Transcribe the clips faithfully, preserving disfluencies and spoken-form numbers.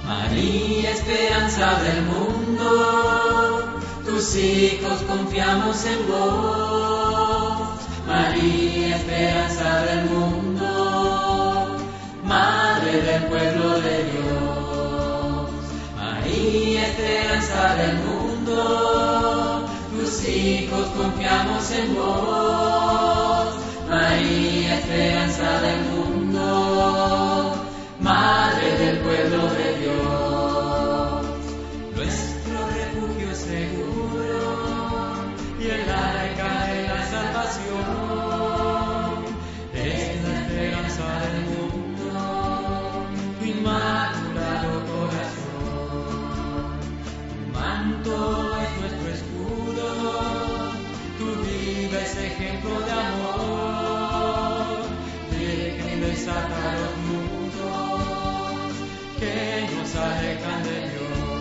María, esperanza del mundo, tus hijos confiamos en vos. María, esperanza del mundo, Madre del pueblo de Dios. María, esperanza del mundo, tus hijos confiamos en vos. María, esperanza del mundo, Madre del pueblo de Dios. Nuestro refugio es seguro y el arca de la salvación. Es la esperanza del mundo, tu inmaculado corazón. Tu manto es nuestro escudo, tu vida es ejemplo de amor. Deja y desata los nudos que nos alejan de Dios.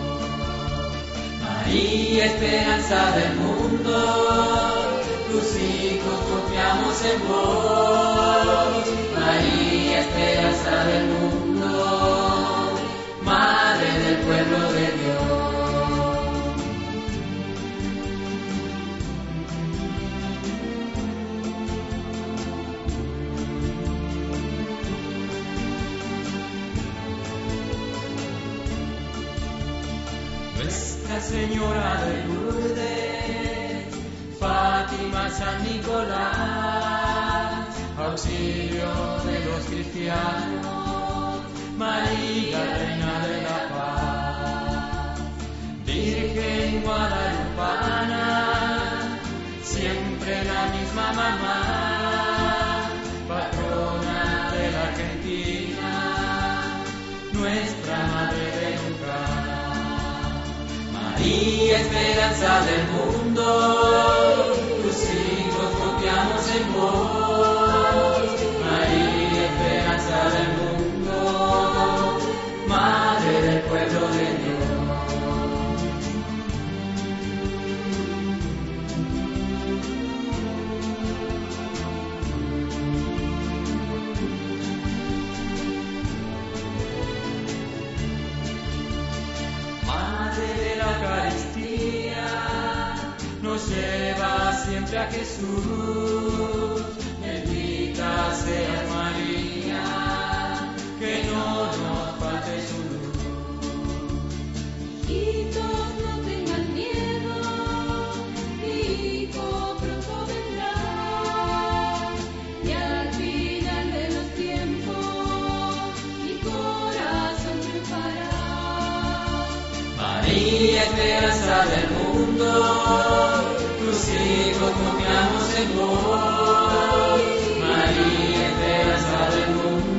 María, esperanza del mundo, tus hijos confiamos en vos. María, esperanza del mundo, Madre del pueblo de Dios. Nuestra Señora de Lourdes, Fátima, San Nicolás, auxilio de los cristianos, María, Reina de la Paz. Virgen guadalupana, siempre la misma mamá, patrona de la Argentina, nuestra Madre de Lucas. María, esperanza del mundo, tus hijos confiamos en vos. María, esperanza del mundo, Madre del pueblo de Dios. Madre de la Eucaristía, nos lleva siempre a Jesús. Bendita seas María, que no nos falte su luz. Hijitos, no tengan miedo, mi hijo pronto vendrá, y al final de los tiempos mi corazón triunfará. María, esperanza del mundo, tus hijos confiamos en vos. María, esperanza del mundo,